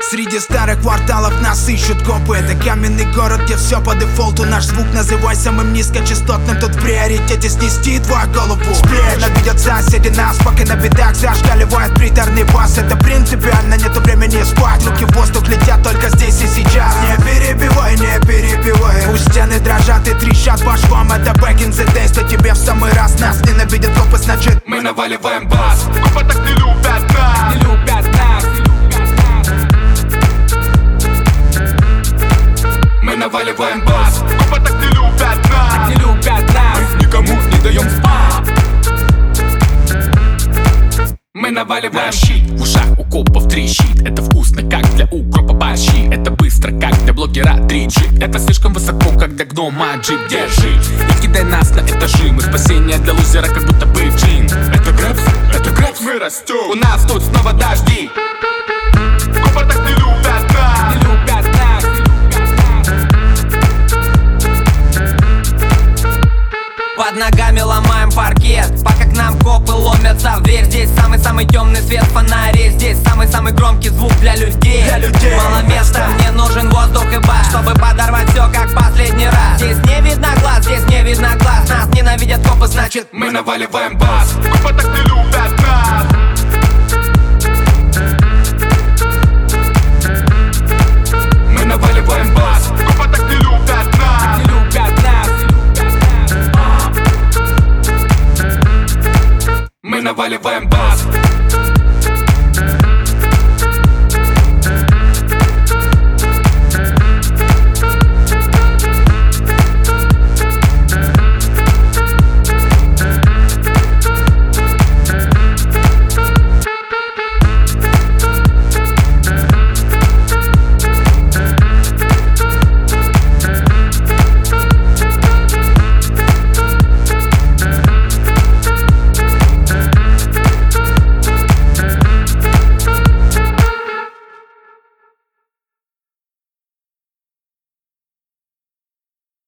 Среди старых кварталов нас ищут копы. Это каменный город, где все по дефолту. Наш звук называй самым низкочастотным. Тут в приоритете снести твою голову. Ненавидят соседи нас, пока на бедах зашкаливает приторный бас. Это принципиально, нету времени спать. Руки в воздух летят только здесь и сейчас. Не перебивай, не перебивай. Пусть стены дрожат и трещат по швам. Это back in the days, то тебе в самый раз. Нас ненавидят копы, значит мы наваливаем бас. Копы так не любят нас, не любят нас. мы наваливаем бас. Копы так не любят нас, не любят нас. мы никому не даем спать. Мы наваливаем щит. В ушах у копов трещит. Это вкусно, как для укропа борщи. Это быстро, как для блогера 3G. Это слишком высоко, как для гнома джип. Держи и кидай нас на этажи. Мы спасение для лузера, как будто бы джин. Это грэпс, мы растем. У нас тут снова дожди. Копы так не любят нас, не любят нас. Под ногами ломаем паркет, пока к нам копы ломятся в дверь. Здесь самый-самый темный свет фонарей. Здесь самый-самый громкий звук для людей. Мало места, мне нужен воздух и бас, чтобы подорвать все как последний раз. Здесь не видно глаз, здесь не видно глаз. Нас ненавидят копы, значит мы наваливаем бас. Копы так не любят нас, мы наваливаем бас. Копы так не любят нас, не любят нас. мы наваливаем бас.